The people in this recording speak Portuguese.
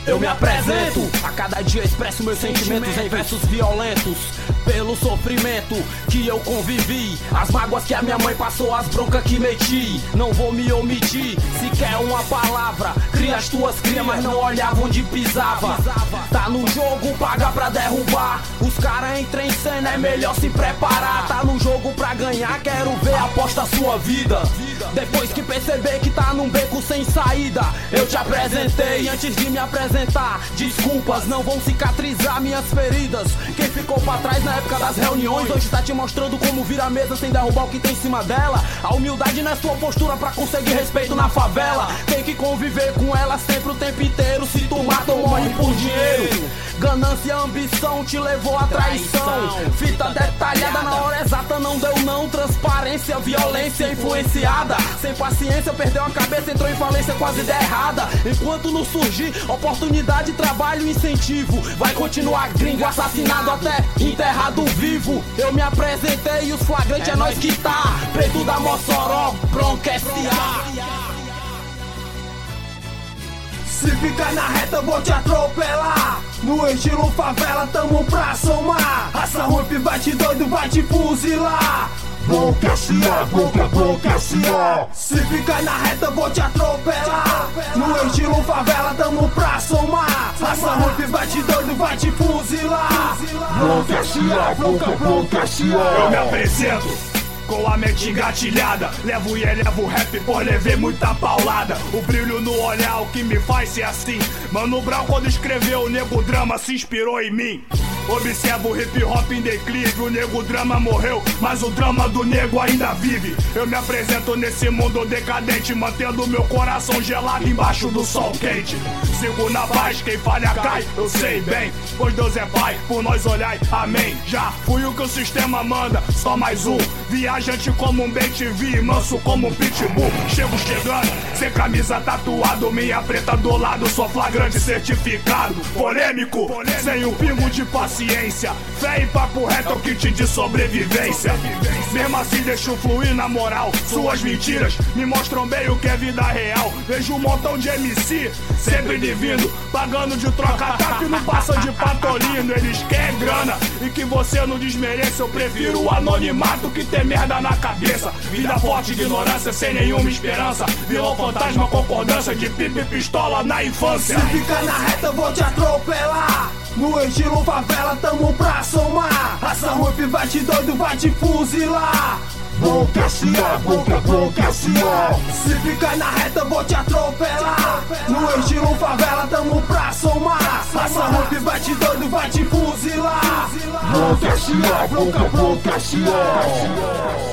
Eu me apresento, a cada dia expresso meus sentimentos em versos violentos. Pelo sofrimento que eu convivi, as mágoas que a minha mãe passou, as broncas que meti. Não vou me omitir, se quer uma palavra. Cria as tuas crias, mas não olhava onde pisava. Tá no jogo, paga pra derrubar. Os caras entram em cena, é melhor se preparar. Tá no jogo pra ganhar, quero ver, aposta a sua vida. Depois que perceber que tá num beco sem saída, eu te apresentei. Antes de me apresentar, desculpas não vão cicatrizar minhas feridas. Quem ficou pra trás na época das reuniões, hoje tá te mostrando como vira a mesa sem derrubar o que tem em cima dela. A humildade não é sua postura pra conseguir respeito na favela. Tem que conviver com ela sempre o tempo inteiro. Se tu mata ou morre por dinheiro. Ganância e ambição te levou à traição. Fita detalhada na hora exata não deu não. Transparência, violência influenciada. Sem paciência perdeu a cabeça, entrou em falência com as ideias erradas. Enquanto não surgir oportunidade, trabalho, incentivo, vai continuar gringo, assassinado até enterrado vivo. Eu me apresentei e os flagrantes é nós que tá. Preto da Mossoró, Bronca S.A. Se ficar na reta eu vou te atropelar. No estilo favela tamo pra somar. Raça ruim vai te doido, vai te fuzilar. Bronca S.A, Bronca S.A. Se ficar na reta eu vou te atropelar. No estilo favela tamo pra somar. Raça ruim vai te doido, vai te fuzilar. Bronca S.A, Bronca S.A. Eu me apresento com a mente engatilhada, levo e elevo rap por levei muita paulada. O brilho no olhar o que me faz ser assim. Mano Brown quando escreveu o Nego Drama se inspirou em mim. Observa o hip hop em declive, o Nego Drama morreu, mas o drama do nego ainda vive. Eu me apresento nesse mundo decadente, mantendo meu coração gelado embaixo do sol quente. Sigo na paz, quem falha cai, eu sei bem, pois Deus é pai, por nós olhai, amém. Já fui o que o sistema manda, só mais um viajante como um bem-te-vi, manso como um pitbull. Chego chegando, sem camisa tatuado, minha preta do lado, sou flagrante certificado. Polêmico, sem um pingo de paciência, fé e papo reto é o kit de sobrevivência. Mesmo assim deixo fluir na moral, suas mentiras me mostram bem o que é vida real. Vejo um montão de MC, sempre divino, pagando de troca-tapa e não passam de patolino. Eles querem grana e que você não desmereça, eu prefiro o anonimato que ter merda na cabeça. Vida forte, ignorância sem nenhuma esperança. Vilão fantasma, concordância de pipa e pistola na infância. Se ficar na reta eu vou te atropelar. No estilo favela tamo pra somar. Raça ruim vai te doido, vai te fuzilar. Bronca S.A, Bronca S.A. Se ficar na reta eu vou te atropelar. No estilo favela tamo pra somar. Raça ruim vai te doido, vai te fuzilar. Bronca S.A, Bronca S.A.